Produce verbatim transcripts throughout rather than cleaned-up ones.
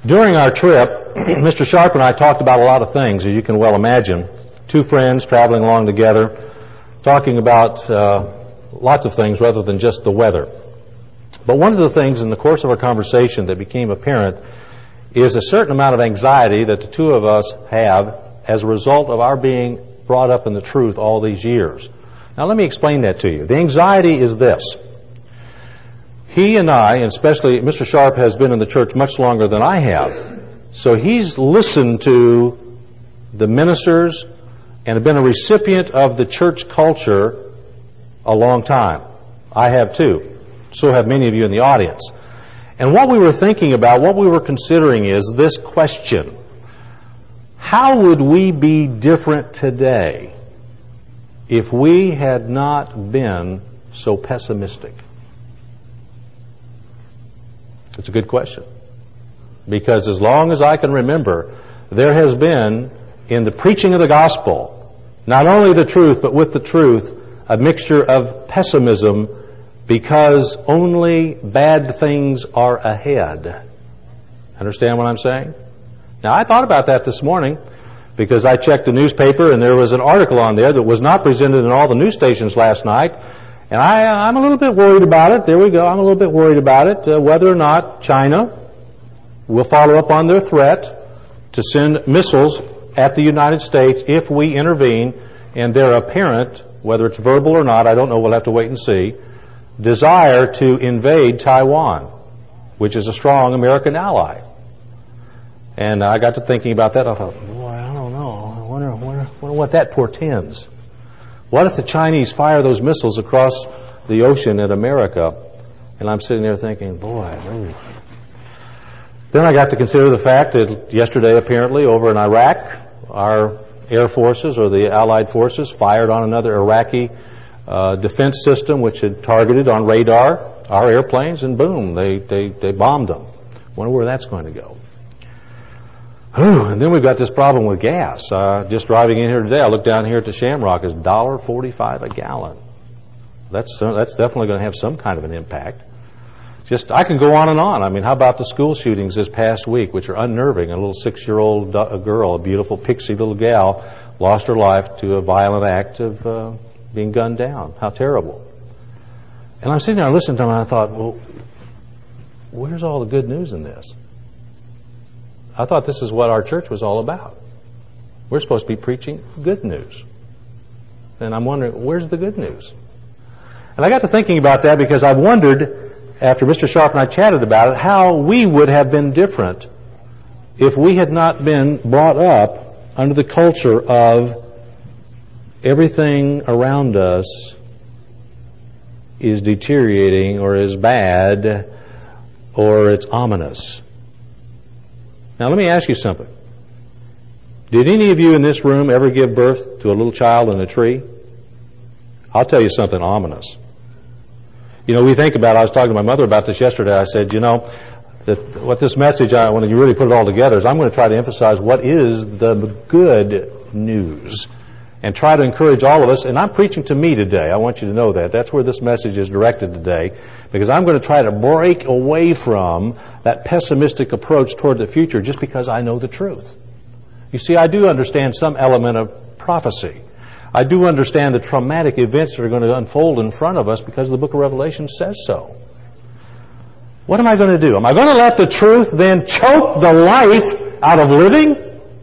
During our trip, Mister Sharp and I talked about a lot of things, as you can well imagine. Two friends traveling along together, talking about uh, lots of things rather than just the weather. But one of the things in the course of our conversation that became apparent is a certain amount of anxiety that the two of us have as a result of our being brought up in the truth all these years. Now let me explain that to you. The anxiety is this. He and I, and especially Mister Sharp, has been in the church much longer than I have. So he's listened to the ministers and have been a recipient of the church culture a long time. I have too. So have many of you in the audience. And what we were thinking about, what we were considering is this question. How would we be different today if we had not been so pessimistic? It's a good question. Because as long as I can remember, there has been, in the preaching of the gospel, not only the truth, but with the truth, a mixture of pessimism because only bad things are ahead. Understand what I'm saying? Now, I thought about that this morning because I checked the newspaper and there was an article on there that was not presented in all the news stations last night. And I, I'm a little bit worried about it. There we go. I'm a little bit worried about it, uh, whether or not China will follow up on their threat to send missiles at the United States if we intervene, and their apparent, whether it's verbal or not, I don't know, we'll have to wait and see, desire to invade Taiwan, which is a strong American ally. And I got to thinking about that. I thought, boy, I don't know. I wonder, wonder, wonder what that portends. What if the Chinese fire those missiles across the ocean at America? And I'm sitting there thinking, boy, ooh. Then I got to consider the fact that yesterday, apparently, over in Iraq, our air forces or the Allied forces fired on another Iraqi uh, defense system which had targeted on radar our airplanes, and boom, they, they, they bombed them. Wonder where that's going to go. Whew, and then we've got this problem with gas. Uh, just driving in here today, I looked down here at the Shamrock. It's one dollar forty-five a gallon. That's uh, that's definitely going to have some kind of an impact. Just, I can go on and on. I mean, how about the school shootings this past week, which are unnerving? A little six-year-old do- girl, a beautiful pixie little gal, lost her life to a violent act of uh, being gunned down. How terrible. And I'm sitting there listening to them, and I thought, well, where's all the good news in this? I thought this is what our church was all about. We're supposed to be preaching good news. And I'm wondering, where's the good news? And I got to thinking about that because I wondered, after Mister Sharp and I chatted about it, how we would have been different if we had not been brought up under the culture of everything around us is deteriorating or is bad or it's ominous. Now let me ask you something. Did any of you in this room ever give birth to a little child in a tree? I'll tell you something ominous. You know, we think about, I was talking to my mother about this yesterday. I said, you know, that what this message, I, when you really put it all together, is I'm going to try to emphasize what is the good news and try to encourage all of us. And I'm preaching to me today. I want you to know that. That's where this message is directed today, because I'm going to try to break away from that pessimistic approach toward the future just because I know the truth. You see, I do understand some element of prophecy. I do understand the traumatic events that are going to unfold in front of us because the book of Revelation says so. What am I going to do? Am I going to let the truth then choke the life out of living?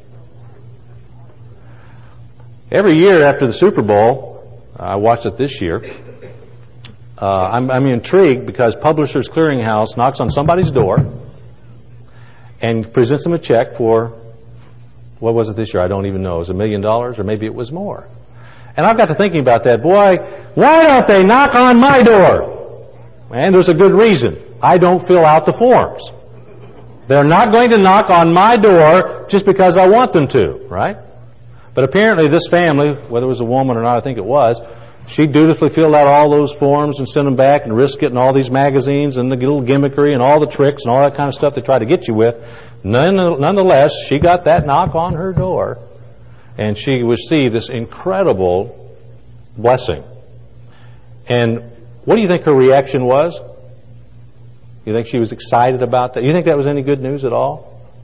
Every year after the Super Bowl, I watched it this year, uh, I'm, I'm intrigued because Publishers Clearinghouse knocks on somebody's door and presents them a check for, what was it this year? I don't even know. It was a million dollars or maybe it was more. And I've got to thinking about that. Boy, why don't they knock on my door? And there's a good reason. I don't fill out the forms. They're not going to knock on my door just because I want them to, right? But apparently this family, whether it was a woman or not, I think it was, she dutifully filled out all those forms and sent them back and risked getting all these magazines and the little gimmickry and all the tricks and all that kind of stuff they try to get you with. Nonetheless, she got that knock on her door and she received this incredible blessing. And what do you think her reaction was? You think she was excited about that? You think that was any good news at all?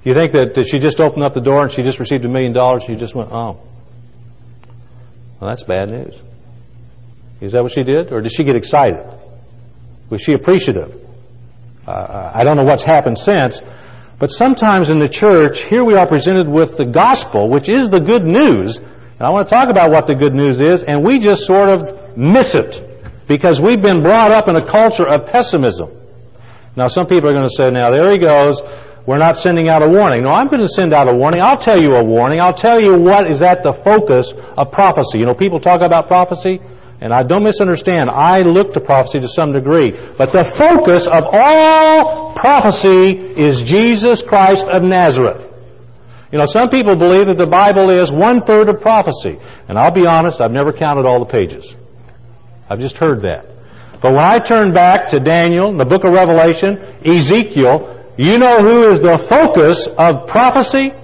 You think that, that she just opened up the door and she just received a million dollars, she just went, oh. Well, that's bad news. Is that what she did? Or did she get excited? Was she appreciative? Uh, I don't know what's happened since, but sometimes in the church, here we are presented with the gospel, which is the good news. And I want to talk about what the good news is, and we just sort of miss it because we've been brought up in a culture of pessimism. Now, some people are going to say, now, there he goes. We're not sending out a warning. No, I'm going to send out a warning. I'll tell you a warning. I'll tell you what is at the focus of prophecy. You know, people talk about prophecy, and I don't misunderstand. I look to prophecy to some degree. But the focus of all prophecy is Jesus Christ of Nazareth. You know, some people believe that the Bible is one-third of prophecy. And I'll be honest, I've never counted all the pages. I've just heard that. But when I turn back to Daniel, the book of Revelation, Ezekiel, you know who is the focus of prophecy?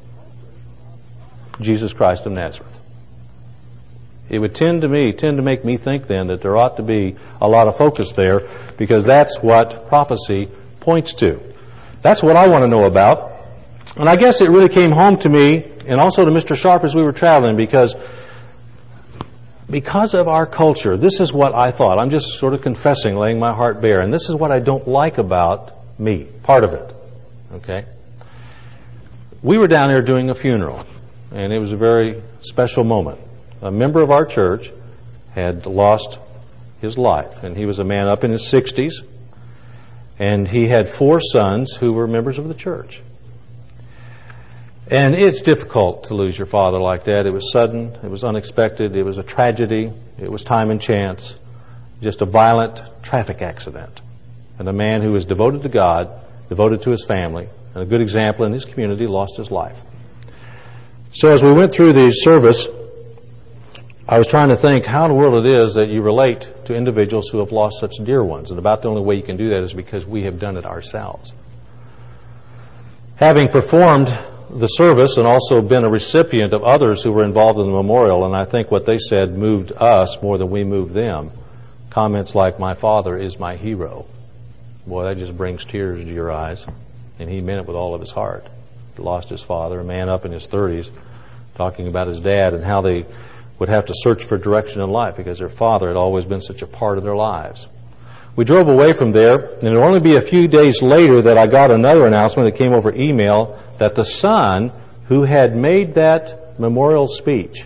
Jesus Christ of Nazareth. It would tend to me, tend to make me think then that there ought to be a lot of focus there because that's what prophecy points to. That's what I want to know about. And I guess it really came home to me and also to Mister Sharp as we were traveling because because of our culture, this is what I thought. I'm just sort of confessing, laying my heart bare. And this is what I don't like about me, part of it. Okay? We were down there doing a funeral, and it was a very special moment. A member of our church had lost his life, and he was a man up in his sixties, and he had four sons who were members of the church. And it's difficult to lose your father like that. It was sudden, it was unexpected, it was a tragedy, it was time and chance, just a violent traffic accident. And a man who was devoted to God, devoted to his family, and a good example in his community, lost his life. So as we went through the service, I was trying to think how in the world it is that you relate to individuals who have lost such dear ones. And about the only way you can do that is because we have done it ourselves. Having performed the service and also been a recipient of others who were involved in the memorial, and I think what they said moved us more than we moved them. Comments like, my father is my hero. Boy, that just brings tears to your eyes. And he meant it with all of his heart. He lost his father, a man up in his thirties, talking about his dad and how they would have to search for direction in life because their father had always been such a part of their lives. We drove away from there, and it would only be a few days later that I got another announcement that came over email that the son who had made that memorial speech,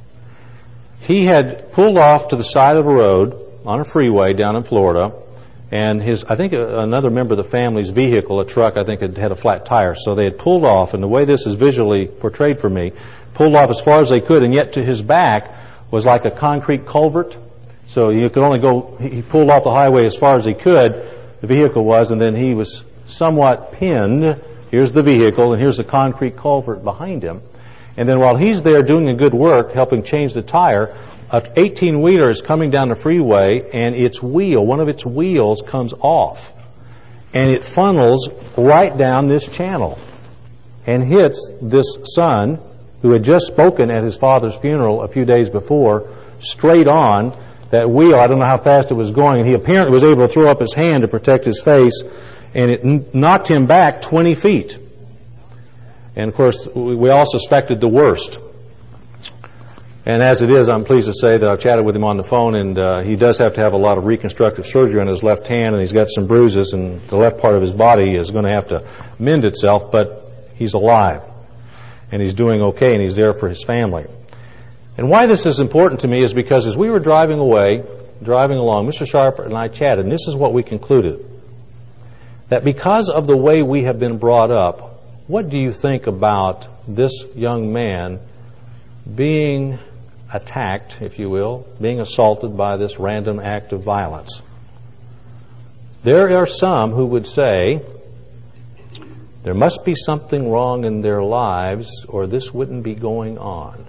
he had pulled off to the side of the road on a freeway down in Florida, and his, I think another member of the family's vehicle, a truck, I think had had a flat tire. So they had pulled off, and the way this is visually portrayed for me, pulled off as far as they could, and yet to his back was like a concrete culvert. So you could only go, he pulled off the highway as far as he could, the vehicle was, and then he was somewhat pinned. Here's the vehicle, and here's the concrete culvert behind him. And then while he's there doing a good work, helping change the tire, an eighteen-wheeler is coming down the freeway, and its wheel, one of its wheels comes off. And it funnels right down this channel and hits this son who had just spoken at his father's funeral a few days before, straight on that wheel. I don't know how fast it was going, and he apparently was able to throw up his hand to protect his face, and it n- knocked him back twenty feet. And, of course, we all suspected the worst. And as it is, I'm pleased to say that I've chatted with him on the phone, and uh, he does have to have a lot of reconstructive surgery on his left hand, and he's got some bruises, and the left part of his body is going to have to mend itself, but he's alive, and he's doing okay, and he's there for his family. And why this is important to me is because as we were driving away, driving along, Mister Sharp and I chatted, and this is what we concluded, that because of the way we have been brought up, what do you think about this young man being attacked, if you will, being assaulted by this random act of violence? There are some who would say there must be something wrong in their lives or this wouldn't be going on.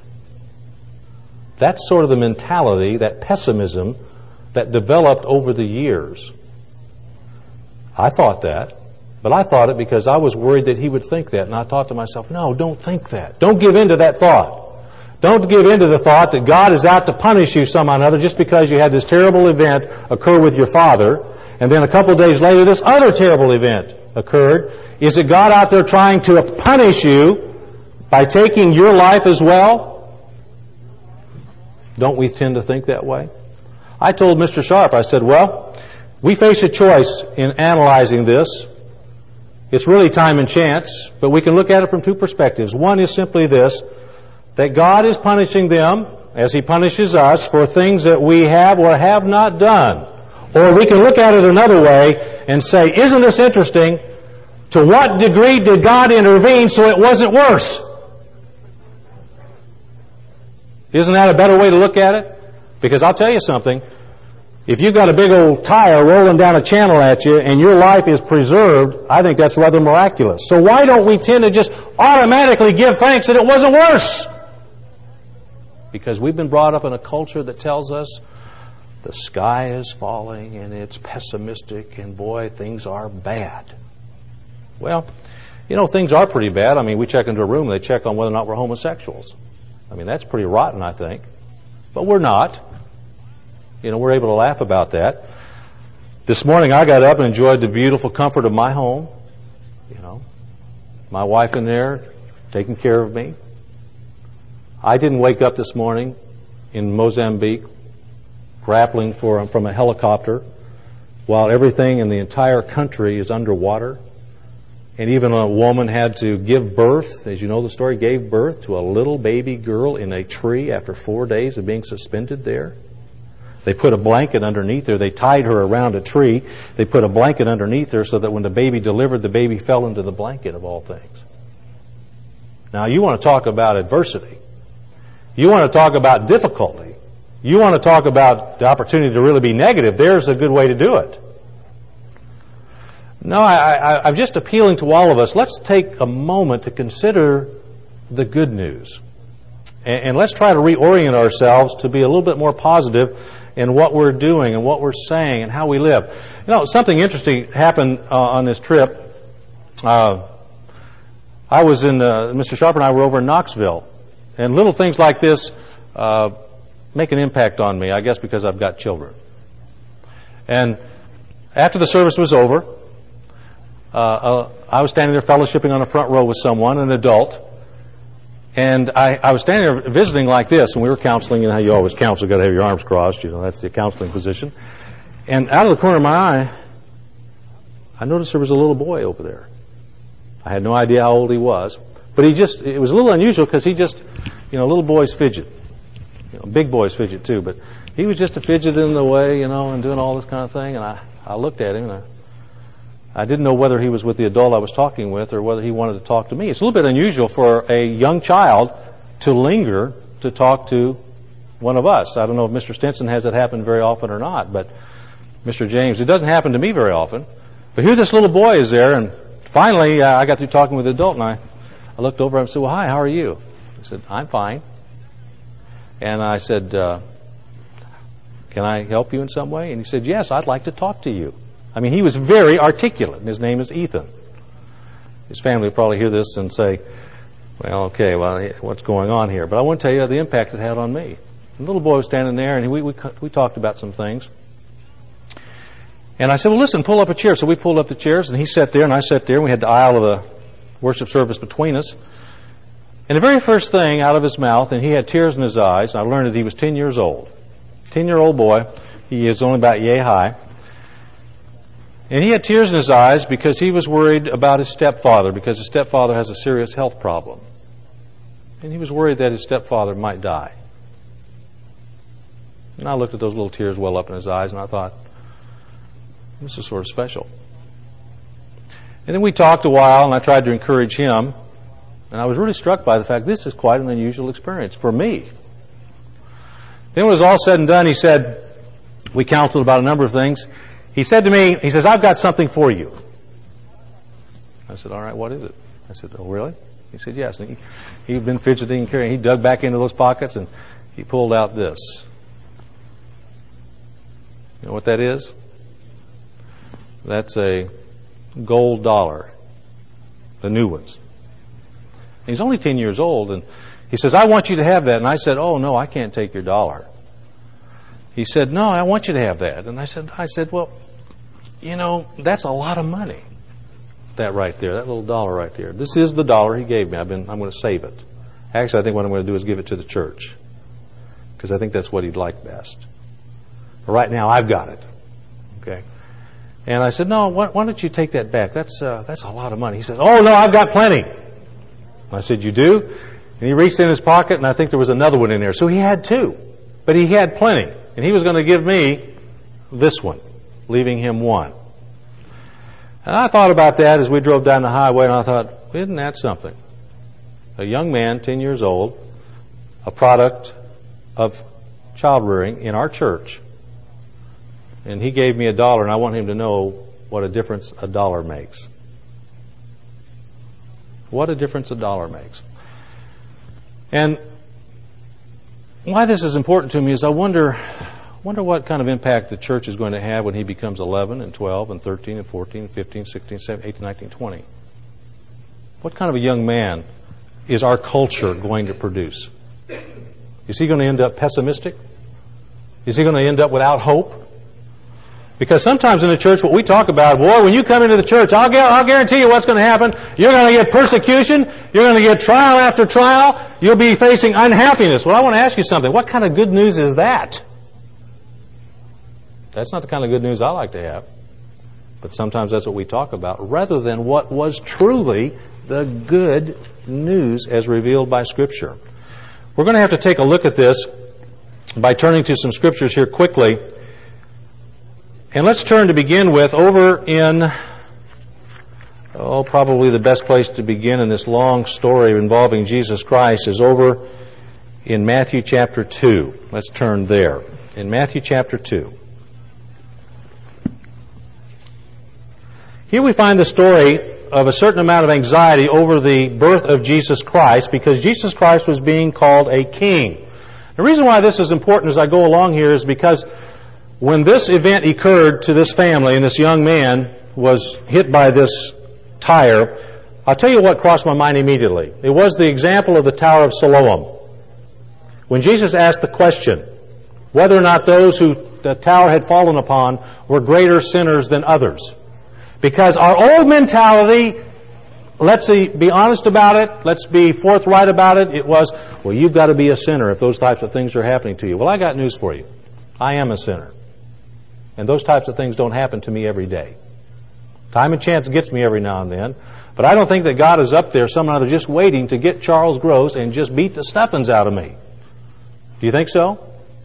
That's sort of the mentality, that pessimism that developed over the years. I thought that, but I thought it because I was worried that he would think that. And I thought to myself, no, don't think that. Don't give in to that thought. Don't give in to the thought that God is out to punish you somehow or another just because you had this terrible event occur with your father, and then a couple of days later this other terrible event occurred. Is it God out there trying to punish you by taking your life as well? Don't we tend to think that way? I told Mister Sharp, I said, well, we face a choice in analyzing this. It's really time and chance, but we can look at it from two perspectives. One is simply this, that God is punishing them as He punishes us for things that we have or have not done. Or we can look at it another way and say, isn't this interesting? To what degree did God intervene so it wasn't worse? Isn't that a better way to look at it? Because I'll tell you something, if you've got a big old tire rolling down a channel at you and your life is preserved, I think that's rather miraculous. So why don't we tend to just automatically give thanks that it wasn't worse? Because we've been brought up in a culture that tells us the sky is falling and it's pessimistic and boy, things are bad. Well, you know, things are pretty bad. I mean, we check into a room and they check on whether or not we're homosexuals. I mean, that's pretty rotten, I think. But we're not. You know, we're able to laugh about that. This morning I got up and enjoyed the beautiful comfort of my home. You know, my wife in there taking care of me. I didn't wake up this morning in Mozambique grappling for from a helicopter while everything in the entire country is underwater. And even a woman had to give birth, as you know the story, gave birth to a little baby girl in a tree after four days of being suspended there. They put a blanket underneath her. They tied her around a tree. They put a blanket underneath her so that when the baby delivered, the baby fell into the blanket of all things. Now, you want to talk about adversity. You want to talk about difficulty. You want to talk about the opportunity to really be negative. There's a good way to do it. No, I, I, I'm just appealing to all of us. Let's take a moment to consider the good news. And, and let's try to reorient ourselves to be a little bit more positive in what we're doing and what we're saying and how we live. You know, something interesting happened uh, on this trip. Uh, I was in, uh, Mister Sharp and I were over in Knoxville. And little things like this uh, make an impact on me, I guess because I've got children. And after the service was over, uh, uh, I was standing there fellowshipping on the front row with someone, an adult. And I, I was standing there visiting like this, and we were counseling, and how you always counsel, you've got to have your arms crossed, you know, that's the counseling position. And out of the corner of my eye, I noticed there was a little boy over there. I had no idea how old he was. But he just, it was a little unusual because he just, you know, little boys fidget. You know, big boys fidget too, but he was just a fidget in the way, you know, and doing all this kind of thing. And I, I looked at him and I, I didn't know whether he was with the adult I was talking with or whether he wanted to talk to me. It's a little bit unusual for a young child to linger to talk to one of us. I don't know if Mister Stinson has it happen very often or not, but Mister James, it doesn't happen to me very often. But here this little boy is there, and finally uh, I got through talking with the adult, and I I looked over and said, well, hi, how are you? I said, I'm fine. And I said, uh, can I help you in some way? And he said, yes, I'd like to talk to you. I mean, he was very articulate, and his name is Ethan. His family will probably hear this and say, well, okay, well, what's going on here? But I want to tell you the impact it had on me. The little boy was standing there, and we, we, we talked about some things. And I said, well, listen, pull up a chair. So we pulled up the chairs, and he sat there, and I sat there, and we had the aisle of the worship service between us. And the very first thing out of his mouth, and he had tears in his eyes, I learned that he was ten years old. ten-year-old boy. He is only about yay high. And he had tears in his eyes because he was worried about his stepfather, because his stepfather has a serious health problem. And he was worried that his stepfather might die. And I looked at those little tears well up in his eyes, and I thought, this is sort of special. And then we talked a while, and I tried to encourage him. And I was really struck by the fact this is quite an unusual experience for me. Then when it was all said and done, he said, we counseled about a number of things. He said to me, he says, I've got something for you. I said, all right, what is it? I said, oh, really? He said, yes. And he, he'd been fidgeting and carrying. He dug back into those pockets, and he pulled out this. You know what that is? That's a gold dollar, the new ones. He's only ten years old, and he says, I want you to have that. And I said, oh, no, I can't take your dollar. He said, no, I want you to have that. And I said, I said, well, you know, that's a lot of money. that right there, that little dollar right there. This is the dollar he gave me. I've been, I'm going to save it. Actually, I think what I'm going to do is give it to the church, because I think that's what he'd like best. But right now, I've got it. Okay. And I said, no, why, why don't you take that back? That's uh, that's a lot of money. He said, oh, no, I've got plenty. I said, you do? And he reached in his pocket, and I think there was another one in there. So he had two. But he had plenty. And he was going to give me this one, leaving him one. And I thought about that as we drove down the highway, and I thought, isn't that something? A young man, ten years old, a product of child rearing in our church, and he gave me a dollar, and I want him to know what a difference a dollar makes. What a difference a dollar makes. And why this is important to me is I wonder wonder what kind of impact the church is going to have when he becomes eleven and twelve and thirteen and fourteen and fifteen, sixteen, seventeen, eighteen, nineteen, twenty. What kind of a young man is our culture going to produce? Is he going to end up pessimistic? Is he going to end up without hope? Because sometimes in the church what we talk about, boy, when you come into the church, I'll, gu- I'll guarantee you what's going to happen. You're going to get persecution. You're going to get trial after trial. You'll be facing unhappiness. Well, I want to ask you something. What kind of good news is that? That's not the kind of good news I like to have. But sometimes that's what we talk about, rather than what was truly the good news as revealed by Scripture. We're going to have to take a look at this by turning to some Scriptures here quickly. And let's turn to begin with over in, oh, probably the best place to begin in this long story involving Jesus Christ is over in Matthew chapter two. Let's turn there. In Matthew chapter two. Here we find the story of a certain amount of anxiety over the birth of Jesus Christ, because Jesus Christ was being called a king. The reason why this is important as I go along here is because when this event occurred to this family and this young man was hit by this tire, I'll tell you what crossed my mind immediately. It was the example of the Tower of Siloam. When Jesus asked the question whether or not those who the tower had fallen upon were greater sinners than others. Because our old mentality, let's be honest about it, let's be forthright about it, it was, well, you've got to be a sinner if those types of things are happening to you. Well, I got news for you. I am a sinner. And those types of things don't happen to me every day. Time and chance gets me every now and then. But I don't think that God is up there somehow just waiting to get Charles Gross and just beat the stuffings out of me. Do you think so?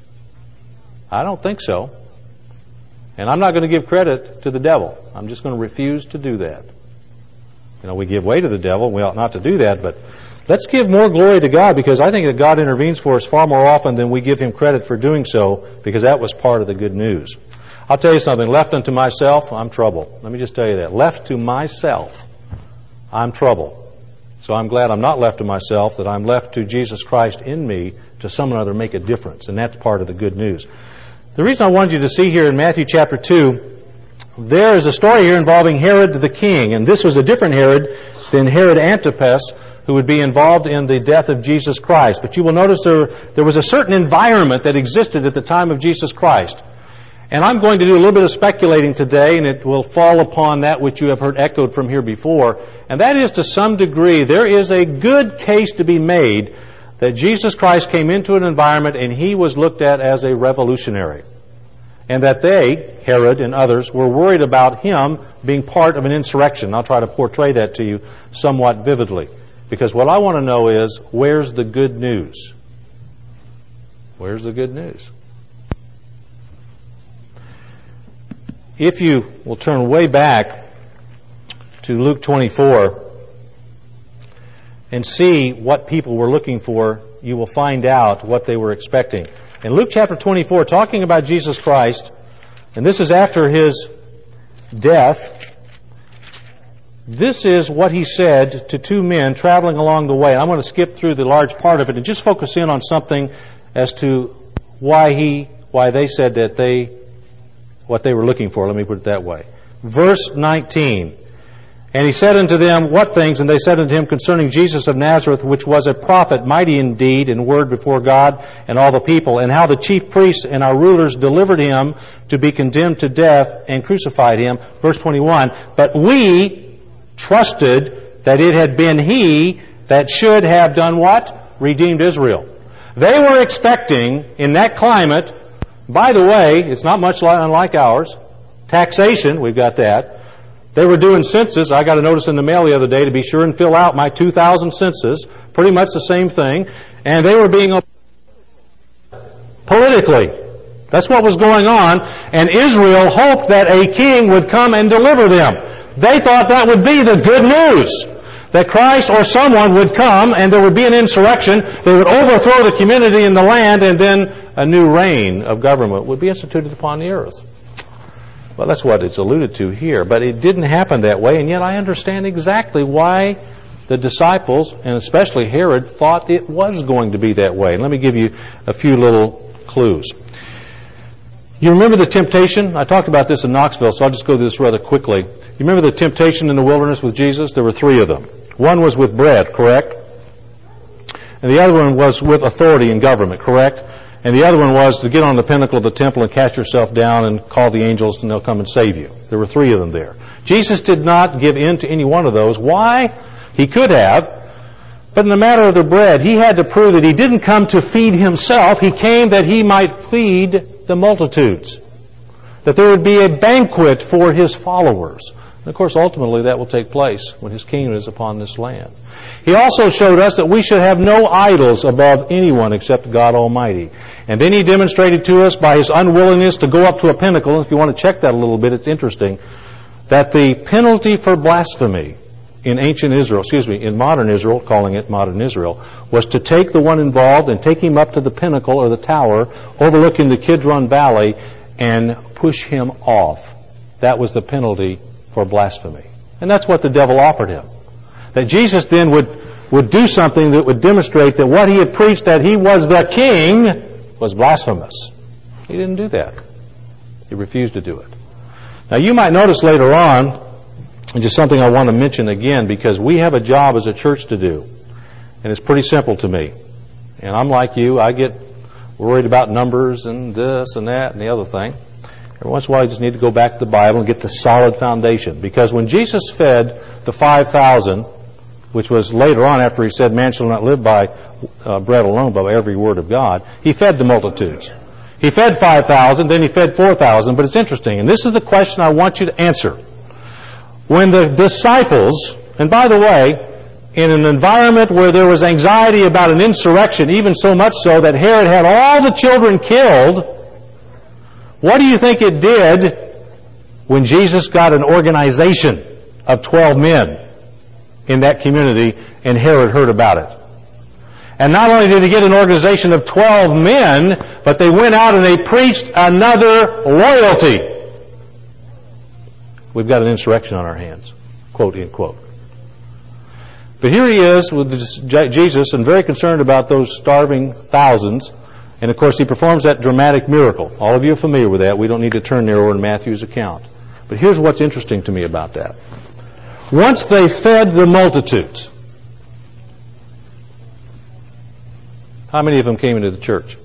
I don't think so. And I'm not going to give credit to the devil. I'm just going to refuse to do that. You know, we give way to the devil. We ought not to do that. But let's give more glory to God, because I think that God intervenes for us far more often than we give Him credit for doing so, because that was part of the good news. I'll tell you something. Left unto myself, I'm trouble. Let me just tell you that. Left to myself, I'm trouble. So I'm glad I'm not left to myself, that I'm left to Jesus Christ in me to someone other make a difference. And that's part of the good news. The reason I wanted you to see here in Matthew chapter two, there is a story here involving Herod the king. And this was a different Herod than Herod Antipas, who would be involved in the death of Jesus Christ. But you will notice there, there was a certain environment that existed at the time of Jesus Christ. And I'm going to do a little bit of speculating today, and it will fall upon that which you have heard echoed from here before. And that is, to some degree, there is a good case to be made that Jesus Christ came into an environment and He was looked at as a revolutionary. And that they, Herod and others, were worried about Him being part of an insurrection. I'll try to portray that to you somewhat vividly. Because what I want to know is, where's the good news? Where's the good news? If you will turn way back to Luke twenty-four and see what people were looking for, you will find out what they were expecting. In Luke chapter twenty-four, talking about Jesus Christ, and this is after His death, this is what He said to two men traveling along the way. I'm going to skip through the large part of it and just focus in on something as to why he, why they said that they, what they were looking for. Let me put it that way. Verse nineteen. And He said unto them, what things? And they said unto Him concerning Jesus of Nazareth, which was a prophet, mighty in deed and word before God and all the people, and how the chief priests and our rulers delivered Him to be condemned to death and crucified Him. Verse twenty-one. But we trusted that it had been He that should have done what? Redeemed Israel. They were expecting, in that climate, by the way, it's not much unlike ours, taxation, we've got that. They were doing census. I got a notice in the mail the other day to be sure and fill out my two thousand census. Pretty much the same thing. And they were being politically. That's what was going on. And Israel hoped that a king would come and deliver them. They thought that would be the good news. That Christ or someone would come and there would be an insurrection. They would overthrow the community in the land, and then a new reign of government would be instituted upon the earth. Well, that's what it's alluded to here. But it didn't happen that way, and yet I understand exactly why the disciples, and especially Herod, thought it was going to be that way. And let me give you a few little clues. You remember the temptation? I talked about this in Knoxville, so I'll just go through this rather quickly. You remember the temptation in the wilderness with Jesus? There were three of them. One was with bread, correct? And the other one was with authority and government, correct? And the other one was to get on the pinnacle of the temple and cast yourself down and call the angels and they'll come and save you. There were three of them there. Jesus did not give in to any one of those. Why? He could have. But in the matter of the bread, He had to prove that He didn't come to feed Himself. He came that He might feed the multitudes. That there would be a banquet for His followers. And of course, ultimately, that will take place when His kingdom is upon this land. He also showed us that we should have no idols above anyone except God Almighty. And then He demonstrated to us by His unwillingness to go up to a pinnacle, and if you want to check that a little bit, it's interesting, that the penalty for blasphemy in ancient Israel, excuse me, in modern Israel, calling it modern Israel, was to take the one involved and take him up to the pinnacle or the tower overlooking the Kidron Valley and push him off. That was the penalty for blasphemy. And that's what the devil offered him. That Jesus then would, would do something that would demonstrate that what He had preached, that He was the king, was blasphemous. He didn't do that. He refused to do it. Now you might notice later on, and just something I want to mention again, because we have a job as a church to do. And it's pretty simple to me. And I'm like you, I get worried about numbers and this and that and the other thing. Every once in a while, you just need to go back to the Bible and get the solid foundation. Because when Jesus fed the five thousand, which was later on after He said, man shall not live by uh, bread alone, but by every word of God, He fed the multitudes. He fed five thousand, then He fed four thousand. But it's interesting, and this is the question I want you to answer. When the disciples, and by the way, in an environment where there was anxiety about an insurrection, even so much so that Herod had all the children killed, what do you think it did when Jesus got an organization of twelve men in that community and Herod heard about it? And not only did he get an organization of twelve men, but they went out and they preached another loyalty. We've got an insurrection on our hands, quote, end quote. But here he is with Jesus and very concerned about those starving thousands. And of course he performs that dramatic miracle. All of you are familiar with that. We don't need to turn there over in Matthew's account. But here's what's interesting to me about that. Once they fed the multitudes, how many of them came into the church?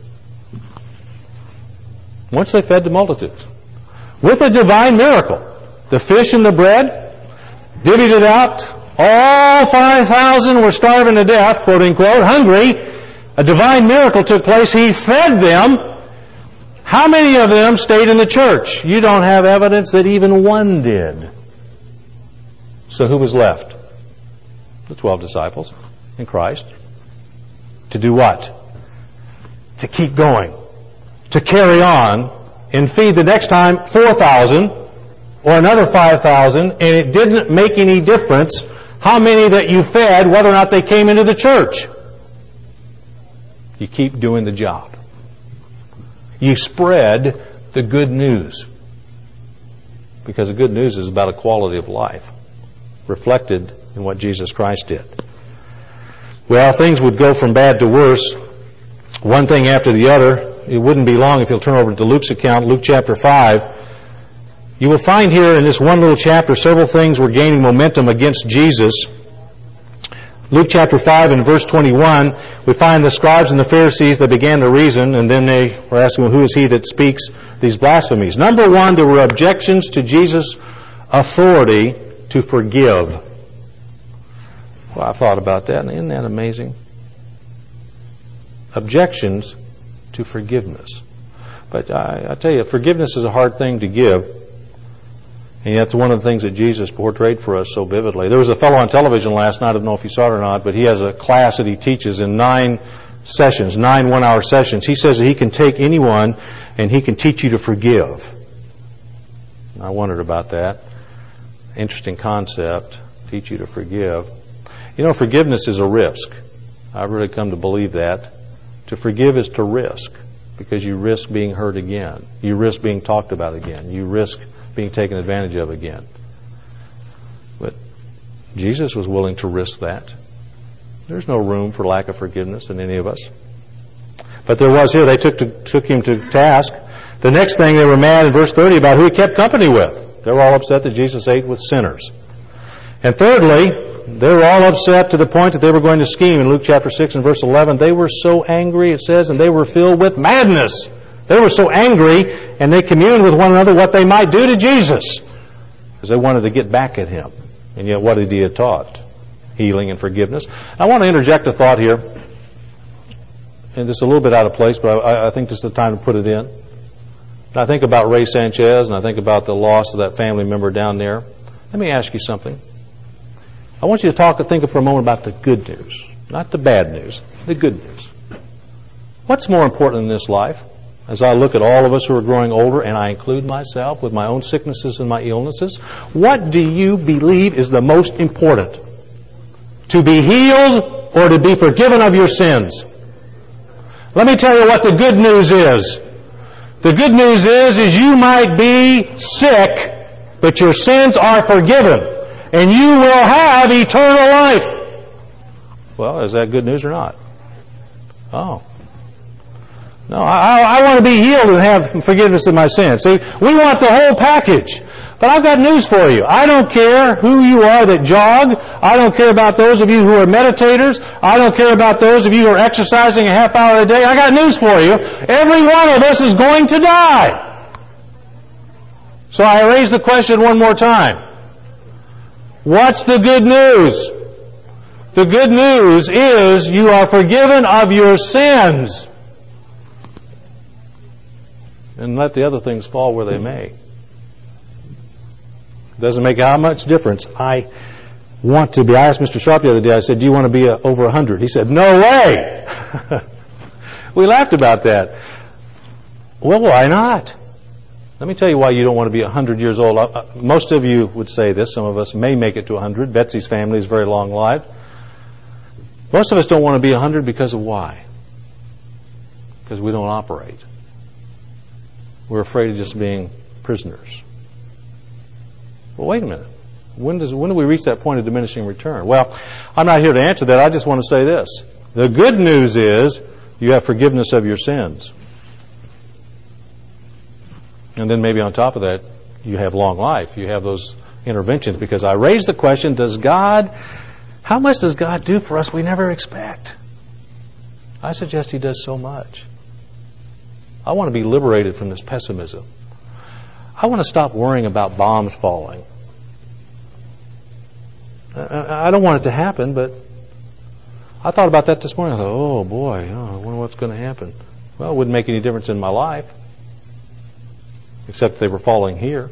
Once they fed the multitudes. With a divine miracle. The fish and the bread, divvied it out. All five thousand were starving to death, quote unquote, hungry. A divine miracle took place. He fed them. How many of them stayed in the church? You don't have evidence that even one did. So who was left? The twelve disciples in Christ. To do what? To keep going. To carry on and feed the next time four thousand or another five thousand, and it didn't make any difference how many that you fed, whether or not they came into the church. You keep doing the job. You spread the good news. Because the good news is about a quality of life reflected in what Jesus Christ did. Well, things would go from bad to worse, one thing after the other. It wouldn't be long if you'll turn over to Luke's account, Luke chapter five. You will find here in this one little chapter several things were gaining momentum against Jesus. Luke chapter five and verse twenty-one, we find the scribes and the Pharisees that began to reason, and then they were asking, well, who is he that speaks these blasphemies? Number one, there were objections to Jesus' authority to forgive. Well, I thought about that, and isn't that amazing? Objections to forgiveness. But I, I tell you, forgiveness is a hard thing to give, and that's one of the things that Jesus portrayed for us so vividly. There was a fellow on television last night, I don't know if you saw it or not, but he has a class that he teaches in nine sessions, nine one-hour sessions. He says that he can take anyone and he can teach you to forgive. I wondered about that. Interesting concept, teach you to forgive. You know, forgiveness is a risk. I've really come to believe that. To forgive is to risk, because you risk being hurt again. You risk being talked about again. You risk being taken advantage of again. But Jesus was willing to risk that. There's no room for lack of forgiveness in any of us. But there was here. They took to, took him to task. The next thing, they were mad in verse thirty about who he kept company with. They were all upset that Jesus ate with sinners. And thirdly, they were all upset to the point that they were going to scheme. In Luke chapter six and verse eleven, they were so angry, it says, and they were filled with madness. They were so angry, and they communed with one another what they might do to Jesus, because they wanted to get back at him. And yet, what did he have taught? Healing and forgiveness. I want to interject a thought here, and it's a little bit out of place, but I, I think this is the time to put it in. And I think about Ray Sanchez, and I think about the loss of that family member down there. Let me ask you something. I want you to talk and think for a moment about the good news, not the bad news, the good news. What's more important in this life? As I look at all of us who are growing older, and I include myself with my own sicknesses and my illnesses, what do you believe is the most important? To be healed or to be forgiven of your sins? Let me tell you what the good news is. The good news is, is you might be sick, but your sins are forgiven. And you will have eternal life. Well, is that good news or not? Oh. No, I, I want to be healed and have forgiveness of my sins. See, we want the whole package. But I've got news for you. I don't care who you are that jog. I don't care about those of you who are meditators. I don't care about those of you who are exercising a half hour a day. I got news for you. Every one of us is going to die. So I raise the question one more time. What's the good news? The good news is you are forgiven of your sins. And let the other things fall where they may. Doesn't make how much difference. I want to be. I asked Mister Sharp the other day, I said, do you want to be a, over one hundred? He said, no way! We laughed about that. Well, why not? Let me tell you why you don't want to be one hundred years old. Uh, most of you would say this. Some of us may make it to one hundred. Betsy's family is very long-lived. Most of us don't want to be one hundred because of why? Because we don't operate. We're afraid of just being prisoners. Well, wait a minute. When does when do we reach that point of diminishing return? Well, I'm not here to answer that. I just want to say this. The good news is you have forgiveness of your sins. And then maybe on top of that, you have long life. You have those interventions. Because I raised the question, does God, how much does God do for us we never expect? I suggest He does so much. I want to be liberated from this pessimism. I want to stop worrying about bombs falling. I don't want it to happen, but I thought about that this morning. I thought, oh boy, oh, I wonder what's going to happen. Well, it wouldn't make any difference in my life. Except they were falling here.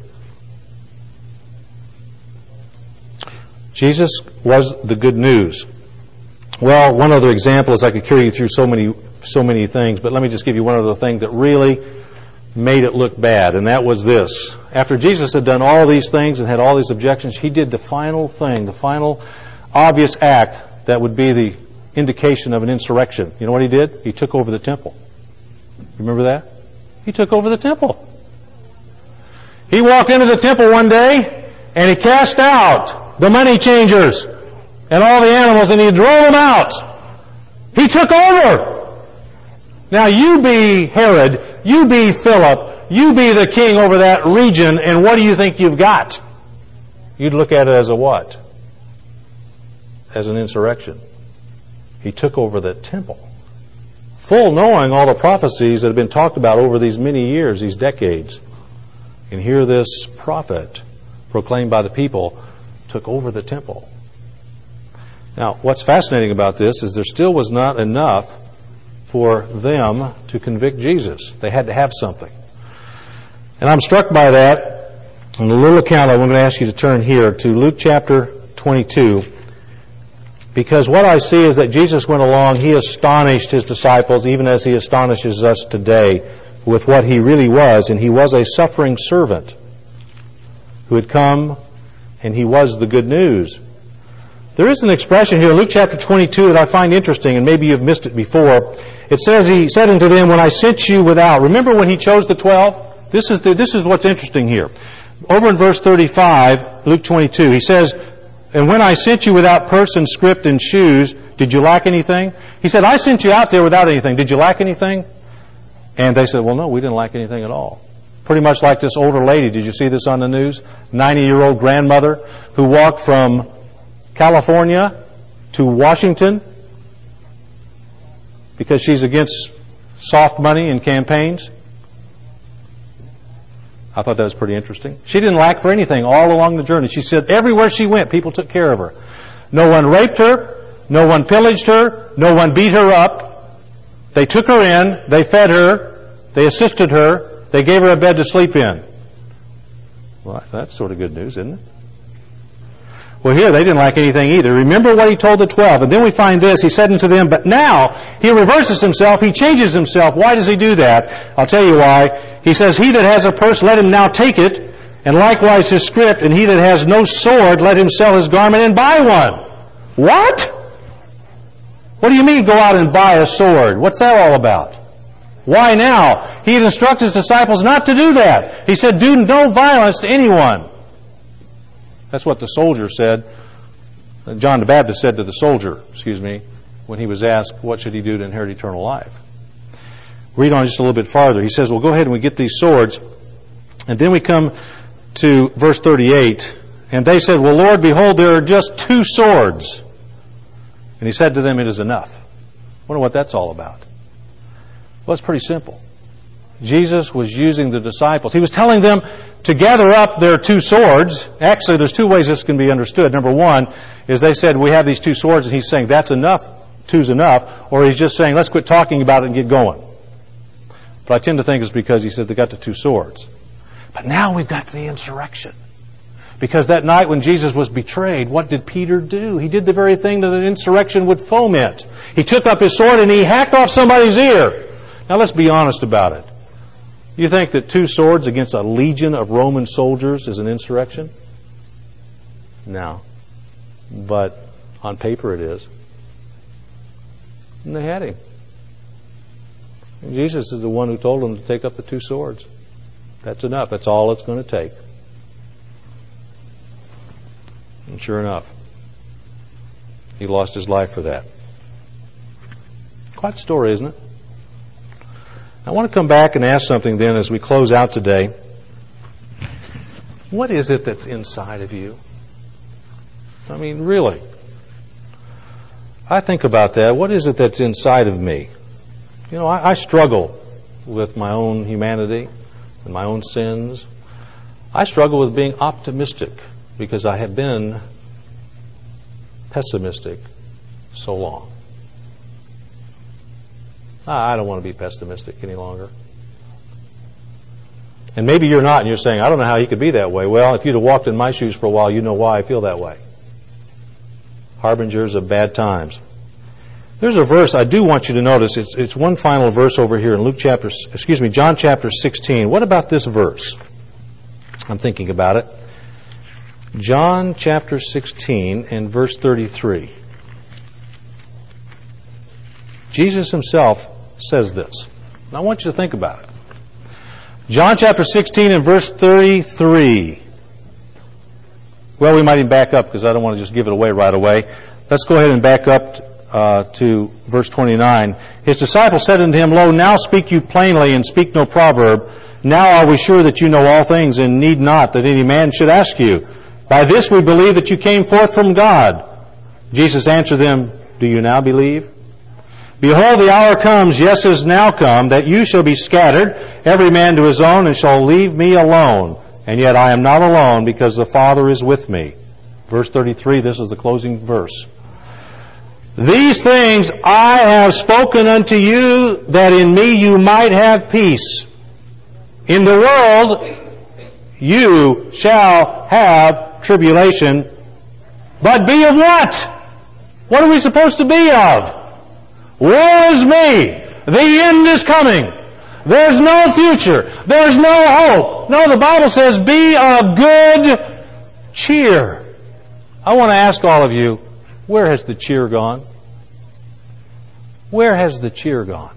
Jesus was the good news. Well, one other example is I could carry you through so many so many things, but let me just give you one other thing that really made it look bad, and that was this. After Jesus had done all these things and had all these objections, He did the final thing, the final obvious act that would be the indication of an insurrection. You know what He did? He took over the temple. Remember that? He took over the temple. He walked into the temple one day and He cast out the money changers and all the animals, and He drove them out. He took over. Now you be Herod, you be Philip, you be the king over that region, and what do you think you've got? You'd look at it as a what? As an insurrection. He took over the temple. Full knowing all the prophecies that have been talked about over these many years, these decades. And here this prophet, proclaimed by the people, took over the temple. Now, what's fascinating about this is there still was not enough for them to convict Jesus. They had to have something. And I'm struck by that. In the little account, I'm going to ask you to turn here to Luke chapter twenty-two, because what I see is that Jesus went along, He astonished His disciples, even as He astonishes us today, with what He really was. And He was a suffering servant who had come, and He was the good news. There is an expression here in Luke chapter twenty-two that I find interesting, and maybe you've missed it before. It says, He said unto them, when I sent you without. Remember when He chose the twelve? This is the, this is what's interesting here. Over in verse thirty-five, Luke twenty-two, He says, and when I sent you without person, script, and shoes, did you lack anything? He said, I sent you out there without anything. Did you lack anything? And they said, well, no, we didn't lack anything at all. Pretty much like this older lady. Did you see this on the news? ninety-year-old grandmother who walked from California to Washington because she's against soft money in campaigns. I thought that was pretty interesting. She didn't lack for anything all along the journey. She said everywhere she went, people took care of her. No one raped her. No one pillaged her. No one beat her up. They took her in. They fed her. They assisted her. They gave her a bed to sleep in. Well, that's sort of good news, isn't it? Well, here they didn't lack anything either. Remember what He told the twelve. And then we find this. He said unto them, but now He reverses Himself. He changes Himself. Why does He do that? I'll tell you why. He says, he that has a purse, let him now take it, and likewise his scrip, and he that has no sword, let him sell his garment and buy one. What? What do you mean go out and buy a sword? What's that all about? Why now? He had instructed His disciples not to do that. He said, do no violence to anyone. That's what the soldier said. John the Baptist said to the soldier, excuse me, when he was asked, what should he do to inherit eternal life? Read on just a little bit farther. He says, well, go ahead and we get these swords. And then we come to verse thirty-eight. And they said, well, Lord, behold, there are just two swords. And He said to them, it is enough. I wonder what that's all about. Well, it's pretty simple. Jesus was using the disciples. He was telling them to gather up their two swords. Actually, there's two ways this can be understood. Number one is they said, we have these two swords, and He's saying, that's enough, two's enough. Or He's just saying, let's quit talking about it and get going. But I tend to think it's because He said they got the two swords. But now we've got the insurrection. Because that night when Jesus was betrayed, what did Peter do? He did the very thing that an insurrection would foment. He took up his sword and he hacked off somebody's ear. Now let's be honest about it. You think that two swords against a legion of Roman soldiers is an insurrection? No. But on paper it is. And they had Him. And Jesus is the one who told them to take up the two swords. That's enough. That's all it's going to take. And sure enough, He lost His life for that. Quite a story, isn't it? I want to come back and ask something then as we close out today. What is it that's inside of you? I mean, really. I think about that. What is it that's inside of me? You know, I, I struggle with my own humanity and my own sins. I struggle with being optimistic because I have been pessimistic so long. I don't want to be pessimistic any longer. And maybe you're not, and you're saying, I don't know how you could be that way. Well, if you'd have walked in my shoes for a while, you know why I feel that way. Harbingers of bad times. There's a verse I do want you to notice. It's, it's one final verse over here in Luke chapter, excuse me, John chapter sixteen. What about this verse? I'm thinking about it. John chapter sixteen and verse thirty-three. Jesus Himself says this. And I want you to think about it. John chapter sixteen and verse thirty-three. Well, we might even back up because I don't want to just give it away right away. Let's go ahead and back up uh, to verse twenty-nine. His disciples said unto Him, Lo, now speak you plainly and speak no proverb. Now are we sure that you know all things and need not that any man should ask you. By this we believe that you came forth from God. Jesus answered them, Do you now believe? Behold, the hour comes, yes, is now come, that you shall be scattered, every man to his own, and shall leave me alone. And yet I am not alone, because the Father is with me. Verse thirty-three, this is the closing verse. These things I have spoken unto you, that in me you might have peace. In the world you shall have tribulation, but be of what? What are we supposed to be of? Woe is me! The end is coming. There's no future. There's no hope. No, the Bible says, be of good cheer. I want to ask all of you, where has the cheer gone? Where has the cheer gone?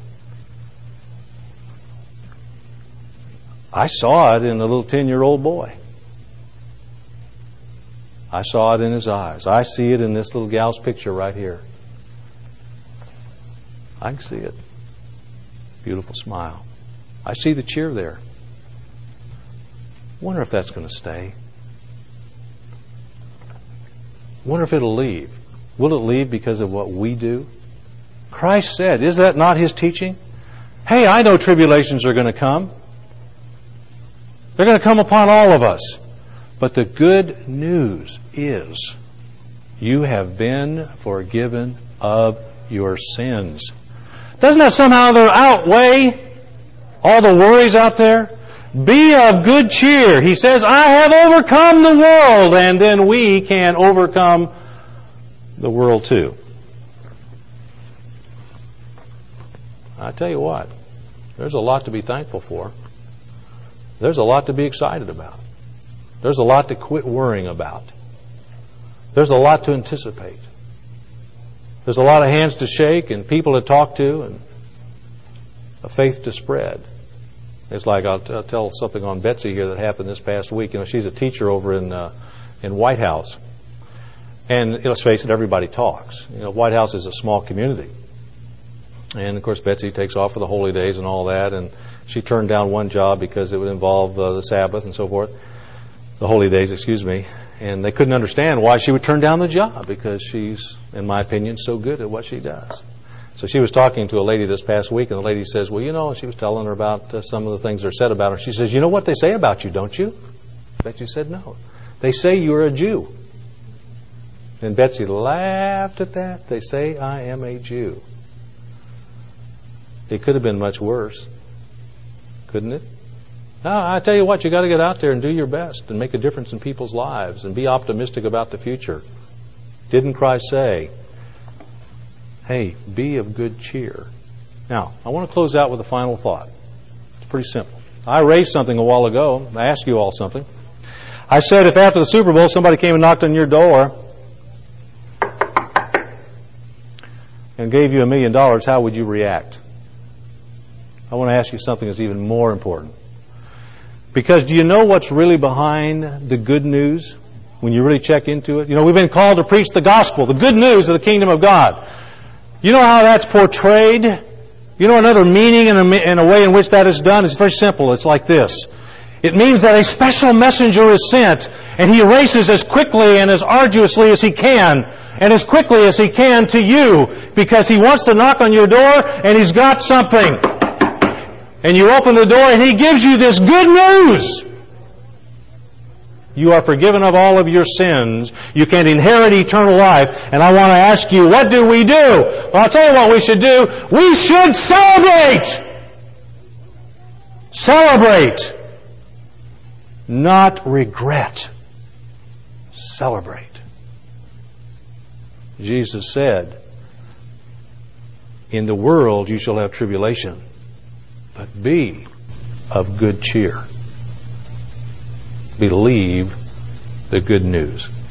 I saw it in a little ten-year-old boy. I saw it in his eyes. I see it in this little gal's picture right here. I can see it. Beautiful smile. I see the cheer there. Wonder if that's going to stay. Wonder if it'll leave. Will it leave because of what we do? Christ said, is that not His teaching? Hey, I know tribulations are going to come. They're going to come upon all of us. But the good news is you have been forgiven of your sins. Doesn't that somehow outweigh all the worries out there? Be of good cheer. He says, I have overcome the world, and then we can overcome the world too. I tell you what, there's a lot to be thankful for. There's a lot to be excited about. There's a lot to quit worrying about. There's a lot to anticipate. There's a lot of hands to shake and people to talk to and a faith to spread. It's like I'll, t- I'll tell something on Betsy here that happened this past week. You know, she's a teacher over in uh, in White House, and let's face it, everybody talks. You know, White House is a small community, and of course Betsy takes off for the holy days and all that, and she turned down one job because it would involve uh, the Sabbath and so forth, the holy days, excuse me, and they couldn't understand why she would turn down the job because she's, in my opinion, so good at what she does. So she was talking to a lady this past week, and the lady says, well, you know, and she was telling her about uh, some of the things that are said about her. She says, you know what they say about you, don't you? Betsy said, no. They say you're a Jew. And Betsy laughed at that. They say I am a Jew. It could have been much worse, couldn't it? No, I tell you what, you got to get out there and do your best and make a difference in people's lives and be optimistic about the future. Didn't Christ say, hey, be of good cheer? Now, I want to close out with a final thought. It's pretty simple. I raised something a while ago. I asked you all something. I said if after the Super Bowl somebody came and knocked on your door and gave you a million dollars, how would you react? I want to ask you something that's even more important. Because do you know what's really behind the good news when you really check into it? You know, we've been called to preach the gospel, the good news of the kingdom of God. You know how that's portrayed? You know another meaning in a, in a way in which that is done? It's very simple. It's like this. It means that a special messenger is sent, and he races as quickly and as arduously as he can, and as quickly as he can to you, because he wants to knock on your door, and he's got something. And you open the door, and he gives you this good news. You are forgiven of all of your sins. You can inherit eternal life. And I want to ask you, what do we do? Well, I'll tell you what we should do. We should celebrate. Celebrate. Not regret. Celebrate. Jesus said, in the world you shall have tribulation, but be of good cheer. Believe the good news.